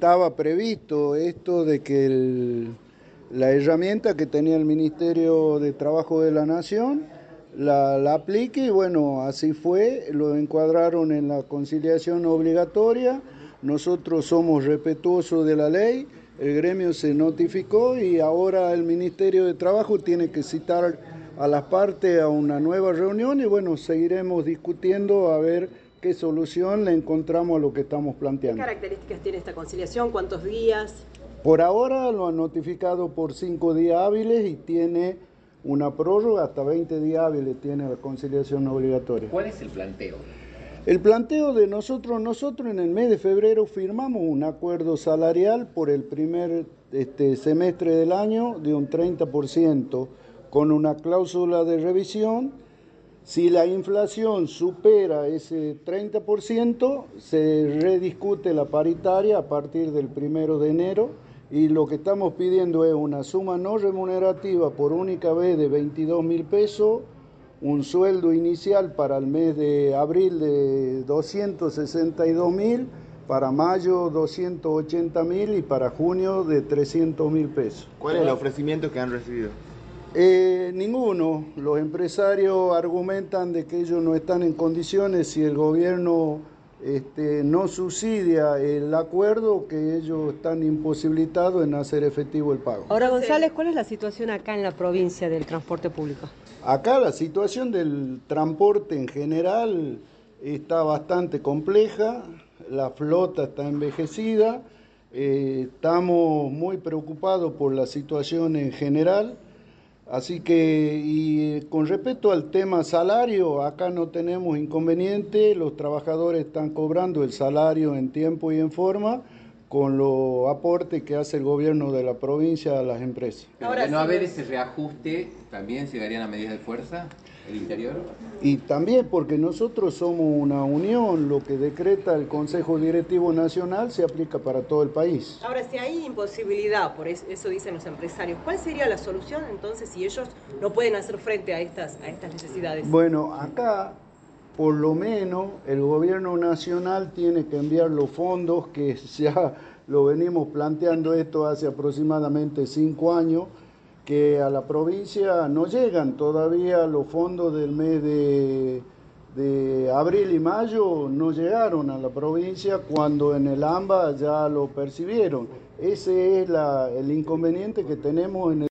estaba previsto esto de que la herramienta que tenía el Ministerio de Trabajo de la Nación la aplique y bueno, así fue, lo encuadraron en la conciliación obligatoria, nosotros somos respetuosos de la ley, el gremio se notificó y ahora el Ministerio de Trabajo tiene que citar a las partes a una nueva reunión y bueno, seguiremos discutiendo a ver qué solución le encontramos a lo que estamos planteando. ¿Qué características tiene esta conciliación? ¿Cuántos días? Por ahora lo han notificado por 5 días hábiles y tiene una prórroga hasta 20 días hábiles, tiene la conciliación obligatoria. ¿Cuál es el planteo? El planteo de nosotros en el mes de febrero firmamos un acuerdo salarial por el primer semestre del año de un 30%, con una cláusula de revisión. Si la inflación supera ese 30%, se rediscute la paritaria a partir del 1 de enero y lo que estamos pidiendo es una suma no remunerativa por única vez de 22.000 pesos, un sueldo inicial para el mes de abril de 262.000, para mayo 280.000 y para junio de 300.000 pesos. ¿Cuál es el ofrecimiento que han recibido? Ninguno. Los empresarios argumentan de que ellos no están en condiciones, si el gobierno no subsidia el acuerdo, que ellos están imposibilitados en hacer efectivo el pago. Ahora, González, ¿cuál es la situación acá en la provincia del transporte público? Acá la situación del transporte en general está bastante compleja, la flota está envejecida, estamos muy preocupados por la situación en general. Así que, y con respecto al tema salario, acá no tenemos inconveniente, los trabajadores están cobrando el salario en tiempo y en forma, con los aportes que hace el gobierno de la provincia a las empresas. Pero de no haber ese reajuste, ¿también llegarían a medidas de fuerza el interior? Y también porque nosotros somos una unión, lo que decreta el Consejo Directivo Nacional se aplica para todo el país. Ahora, si hay imposibilidad, por eso dicen los empresarios, ¿cuál sería la solución entonces si ellos no pueden hacer frente a estas necesidades? Bueno, acá por lo menos el gobierno nacional tiene que enviar los fondos, que ya lo venimos planteando esto hace aproximadamente 5 años, que a la provincia no llegan todavía los fondos del mes de abril y mayo, no llegaron a la provincia cuando en el AMBA ya lo percibieron. Ese es el inconveniente que tenemos en el